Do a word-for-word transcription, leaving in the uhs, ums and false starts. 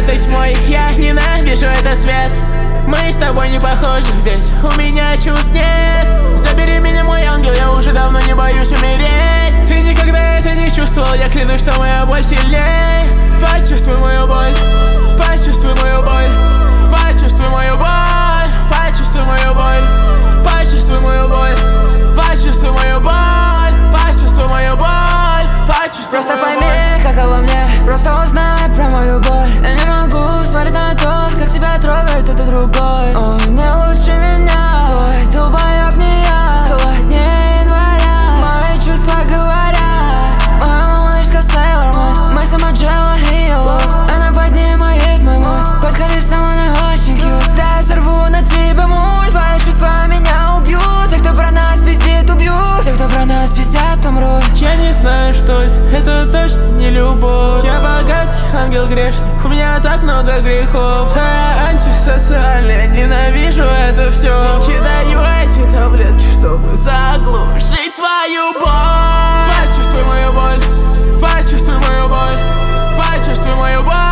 этой тьмой. Я ненавижу этот свет. Мы с тобой не похожи, ведь у меня чувств нет. Забери меня, мой ангел, я уже давно не боюсь умереть. Ты никогда это не чувствовал, я клянусь, что моя боль сильней. Почувствуй мою боль, почувствуй мою боль, почувствуй мою боль, почувствуй мою боль, почувствуй мою боль, почувствуй мою боль, почувствуй мою боль, почувствуй. Просто пойми, каково мне, просто узнай про мою боль. Я не могу смотреть на то, как тебя трогает кто-то другой. Ой, не лучше меня, твой долбоёб не я. Холоднее января, мои чувства говорят. Моя малышка Sailor Moon, мы сама Джелла и Йеллоу. Она поднимает мой мод, под колесом она очень кьют. Да, я сорву на тебе муль, твои чувства меня убьют. Те, кто про нас пиздит, убьют. Те, кто про нас пиздят, умрут. Я не знаю, что это, это точно не любовь. Я богатый ангел грешник, у меня так много грехов. Я антисоциальный, ненавижу это все. Кидаю эти таблетки, чтобы заглушить свою боль. Почувствуй мою боль, почувствуй мою боль, почувствуй мою боль.